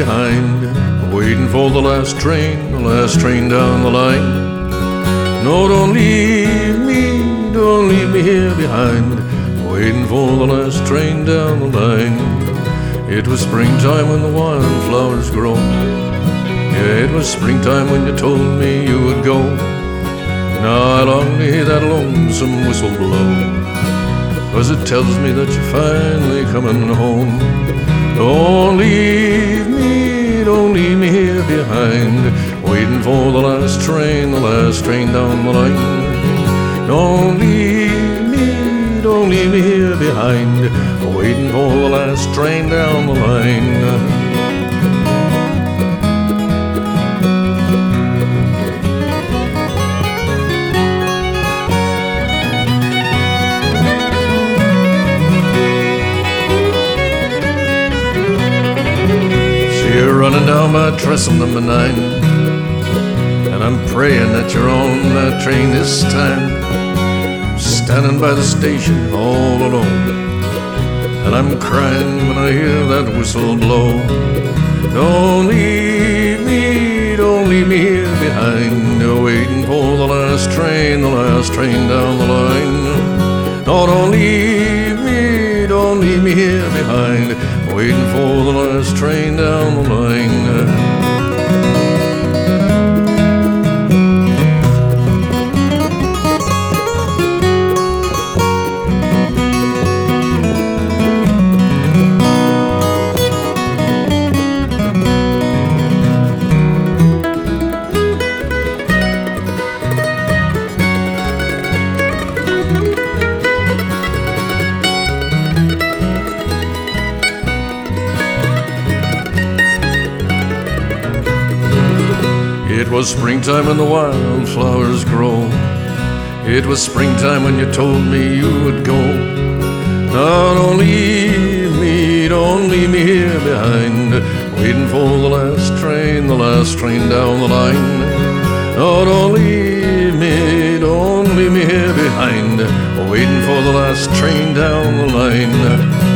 behind, waiting for the last train down the line. No, don't leave me here behind, waiting for the last train down the line. It was springtime when the wildflowers grow. Yeah, it was springtime when you told me you would go. Now I long to hear that lonesome whistle blow, 'cause it tells me that you're finally coming home. Don't leave me here behind, waiting for the last train down the line. Don't leave me here behind, waiting for the last train down the line. You're running down my trestle number 9, and I'm praying that you're on that train this time. I'm standing by the station all alone, and I'm crying when I hear that whistle blow. Don't leave me here behind, waiting for the last train down the line. No, don't leave me here behind, waiting for the last train down the line. It was springtime when the wildflowers grow. It was springtime when you told me you would go. Now don't leave me here behind, waiting for the last train down the line. No, don't leave me here behind, waiting for the last train down the line.